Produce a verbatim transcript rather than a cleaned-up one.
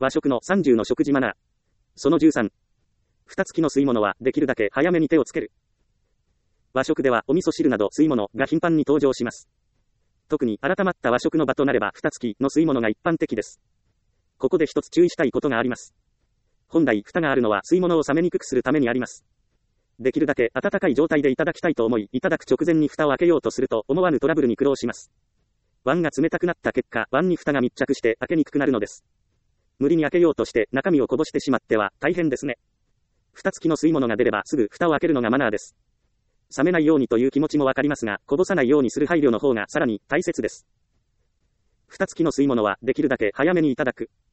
和食のさんじゅうの食事マナー。そのじゅうさん。蓋付きの吸い物はできるだけ早めに手をつける。和食ではお味噌汁など吸い物が頻繁に登場します。特に改まった和食の場となれば蓋付きの吸い物が一般的です。ここで一つ注意したいことがあります。本来蓋があるのは吸い物を冷めにくくするためにあります。できるだけ温かい状態でいただきたいと思い、いただく直前に蓋を開けようとすると思わぬトラブルに苦労します。碗が冷たくなった結果、碗に蓋が密着して開けにくくなるのです。無理に開けようとして中身をこぼしてしまっては大変ですね。蓋付きの吸い物が出ればすぐ蓋を開けるのがマナーです。冷めないようにという気持ちもわかりますが、こぼさないようにする配慮の方がさらに大切です。蓋付きの吸い物はできるだけ早めにいただく。